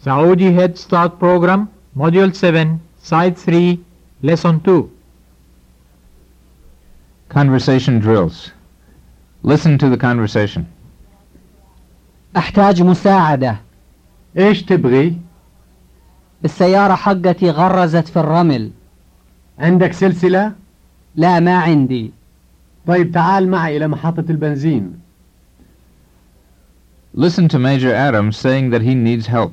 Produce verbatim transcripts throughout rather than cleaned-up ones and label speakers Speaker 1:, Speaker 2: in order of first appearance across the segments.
Speaker 1: Saudi Head Start Program, Module seven, Side three, Lesson two.
Speaker 2: Conversation drills. Listen to the conversation.
Speaker 3: أحتاج مساعدة.
Speaker 4: إيش تبغي؟
Speaker 3: السيارة حقتي غرزت في الرمل.
Speaker 4: عندك سلسلة؟
Speaker 3: لا ما عندي.
Speaker 4: طيب تعال معي إلى محطة البنزين.
Speaker 2: Listen to Major Adams saying that he needs help.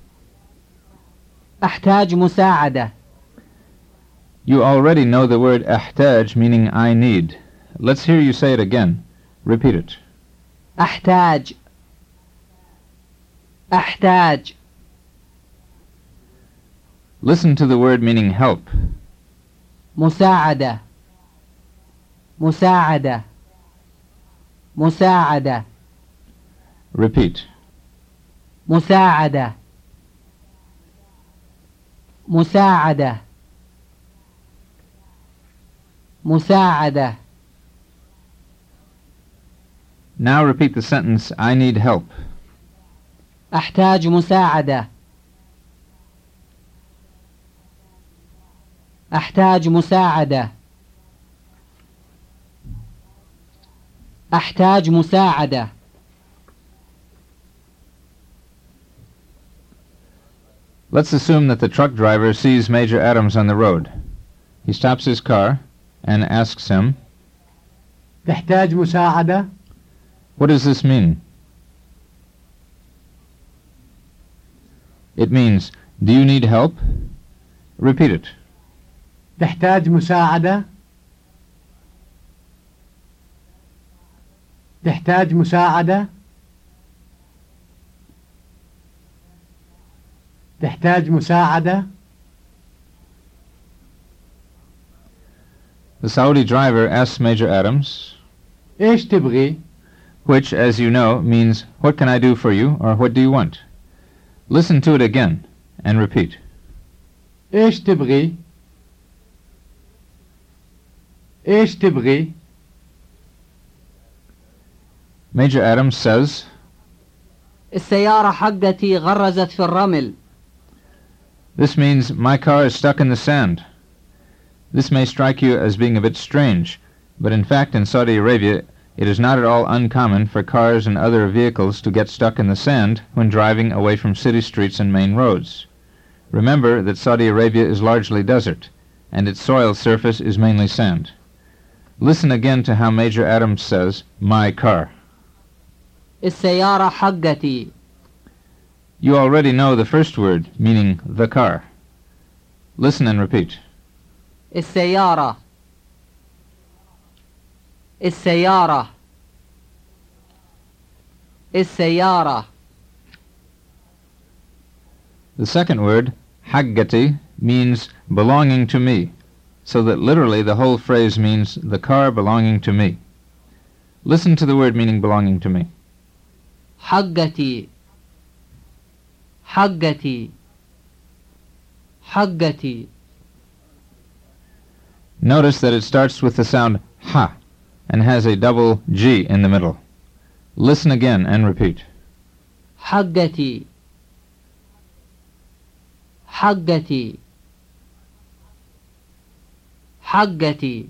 Speaker 3: أحتاج مساعدة.
Speaker 2: You already know the word أحتاج meaning I need. Let's hear you say it again. Repeat it.
Speaker 3: أحتاج. أحتاج.
Speaker 2: Listen to the word meaning help.
Speaker 3: مساعدة. مساعدة. مساعدة.
Speaker 2: Repeat.
Speaker 3: مساعدة. مساعدة. مساعدة.
Speaker 2: Now repeat the sentence, I need help.
Speaker 3: أحتاج مساعدة. أحتاج مساعدة. أحتاج مساعدة.
Speaker 2: Let's assume that the truck driver sees Major Adams on the road. He stops his car and asks him,
Speaker 4: تحتاج مساعدة؟
Speaker 2: what does this mean? It means, do you need help? Repeat it.
Speaker 4: تحتاج مساعدة؟ تحتاج مساعدة؟ تحتاج مساعدة؟
Speaker 2: The Saudi driver asks Major Adams,
Speaker 4: إيش تبغي؟
Speaker 2: which, as you know, means, what can I do for you, or what do you want? Listen to it again, and repeat.
Speaker 4: إيش تبغي؟ إيش تبغي؟
Speaker 2: Major Adams says,
Speaker 3: السيارة حقتي غرزت في الرمل.
Speaker 2: this means, my car is stuck in the sand. This may strike you as being a bit strange, but in fact in Saudi Arabia it is not at all uncommon for cars and other vehicles to get stuck in the sand when driving away from city streets and main roads. Remember that Saudi Arabia is largely desert, and its soil surface is mainly sand. Listen again to how Major Adams says, my car.
Speaker 3: السيارة حقتي.
Speaker 2: You already know the first word, meaning the car. Listen and repeat.
Speaker 3: السيارة. السيارة. السيارة.
Speaker 2: The second word, حقتي, means belonging to me, so that literally the whole phrase means the car belonging to me. Listen to the word meaning belonging to me.
Speaker 3: حقتي. حقتي. حقتي.
Speaker 2: Notice that it starts with the sound ha and has a double G in the middle. Listen again and repeat.
Speaker 3: حقتي. حقتي. حقتي.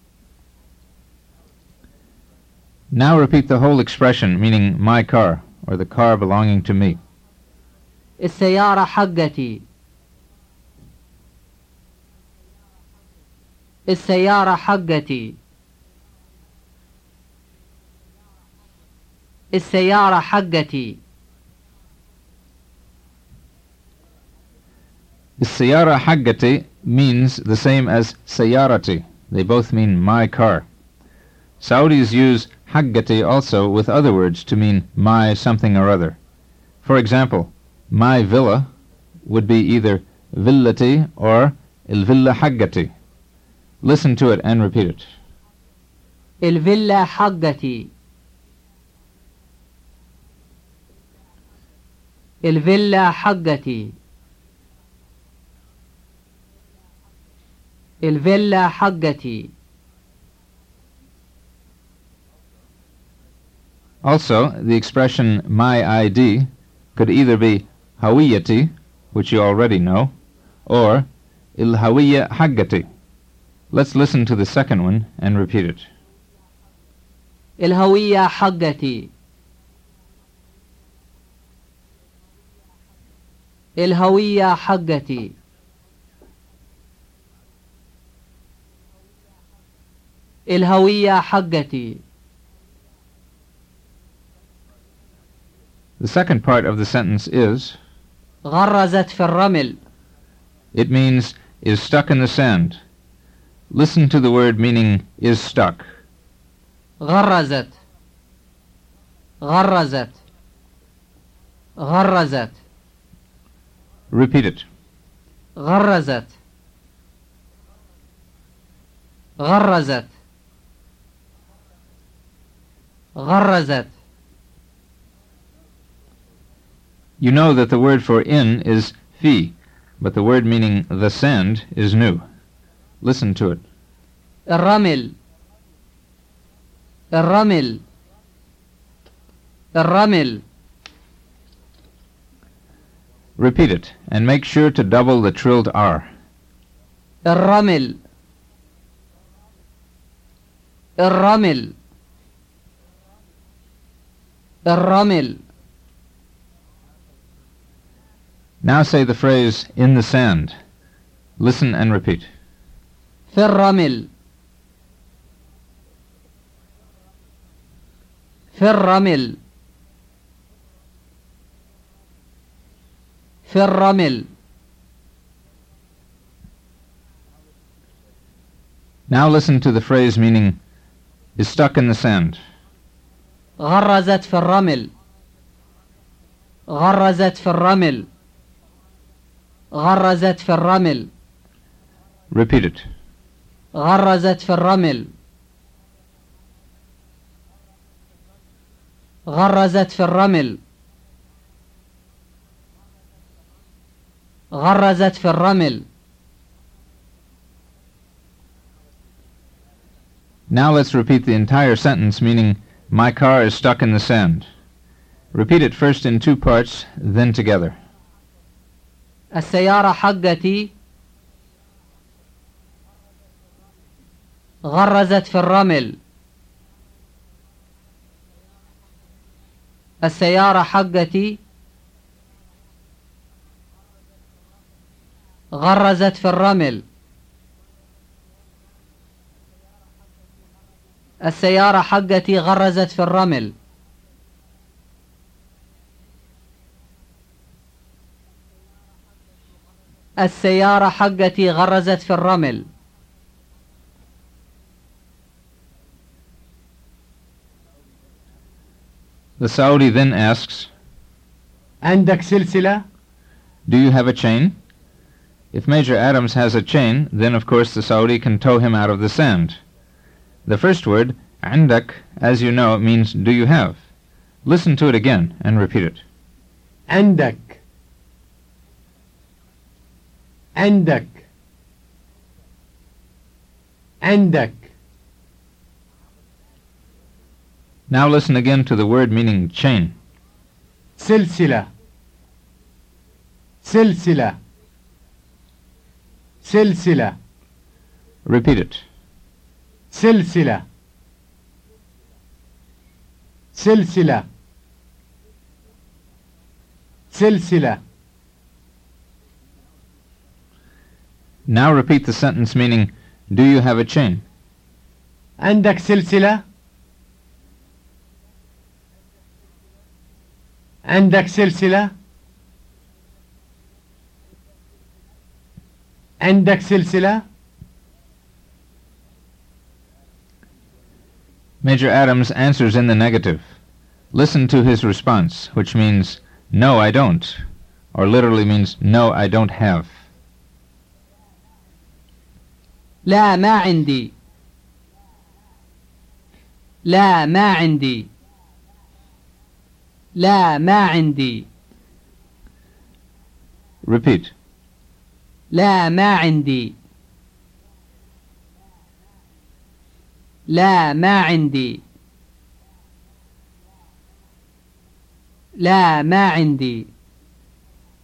Speaker 2: Now repeat the whole expression meaning my car or the car belonging to me.
Speaker 3: السيارة حقتي. السيارة حقتي. السيارة حقتي.
Speaker 2: السيارة حقتي means the same as سيارتي. They both mean my car. Saudis use حقتي also with other words to mean my something or other. For example, my villa would be either villati or الفيلا حقتي. Listen to it and repeat it.
Speaker 3: الفيلا حقتي. الفيلا حقتي. الفيلا حقتي.
Speaker 2: Also, the expression my I D could either be هويتي, which you already know, or الهوية حقتي. Let's listen to the second one and repeat it.
Speaker 3: الهوية حقتي. الهوية حقتي. الهوية حقتي.
Speaker 2: The second part of the sentence is,
Speaker 3: غرزت في الرمل.
Speaker 2: it means is stuck in the sand. Listen to the word meaning is stuck.
Speaker 3: غرزت. غرزت. غرزت.
Speaker 2: Repeat it.
Speaker 3: غرزت. غرزت. غرزت.
Speaker 2: You know that the word for in is fi, but the word meaning the sand is new. Listen to it.
Speaker 3: الرمل. الرمل. الرمل.
Speaker 2: Repeat it, and make sure to double the trilled R.
Speaker 3: الرمل. الرمل. الرمل.
Speaker 2: Now say the phrase in the sand. Listen and repeat.
Speaker 3: في الرمل. في الرمل. في الرمل.
Speaker 2: Now listen to the phrase meaning is stuck in the sand.
Speaker 3: غرزت في الرمل. غرزت في الرمل. غرزت في الرمل.
Speaker 2: Repeat it.
Speaker 3: غرزت في الرمل. غرزت في الرمل. غرزت في الرمل.
Speaker 2: Now let's repeat the entire sentence meaning my car is stuck in the sand. Repeat it first in two parts, then together.
Speaker 3: السيارة حقتي غرزت في الرمل. السيارة حقتي غرزت في الرمل. السيارة حقتي غرزت في الرمل. السيارة حقتي غرزت في الرمل.
Speaker 2: The Saudi then asks,
Speaker 4: عندك سلسلة؟
Speaker 2: do you have a chain? If Major Adams has a chain, then of course the Saudi can tow him out of the sand. The first word, عندك, as you know, means do you have. Listen to it again and repeat it.
Speaker 4: عندك. عندك. عندك.
Speaker 2: Now listen again to the word meaning chain.
Speaker 4: سلسلة. سلسلة. سلسلة.
Speaker 2: Repeat it.
Speaker 4: سلسلة. سلسلة. سلسلة.
Speaker 2: Now repeat the sentence meaning do you have a chain?
Speaker 4: عندك سلسلة؟ عندك سلسلة؟ عندك سلسلة؟
Speaker 2: Major Adams answers in the negative. Listen to his response, which means no, I don't, or literally means no, I don't have.
Speaker 3: لا ما عندي. لا ما عندي. لا ما عندي.
Speaker 2: Repeat.
Speaker 3: لا ما عندي. لا ما عندي. لا ما عندي.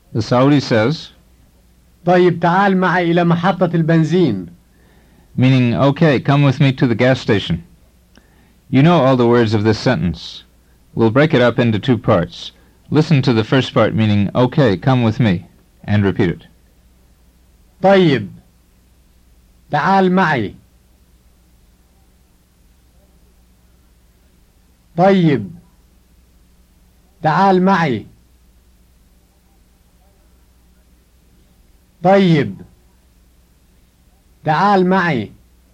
Speaker 2: The Saudi says,
Speaker 4: طيب تعال معي إلى محطة البنزين.
Speaker 2: meaning, okay, come with me to the gas station. You know all the words of this sentence. We'll break it up into two parts. Listen to the first part, meaning, okay, come with me, and repeat it.
Speaker 4: طيب تعال معي. طيب تعال معي. طيب تعال معي.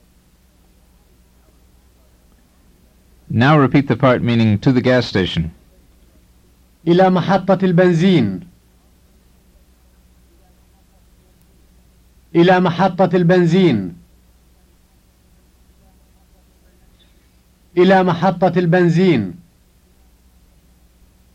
Speaker 2: Now repeat the part meaning to the gas station.
Speaker 4: إلى محطة البنزين. إلى محطة البنزين. إلى محطة البنزين.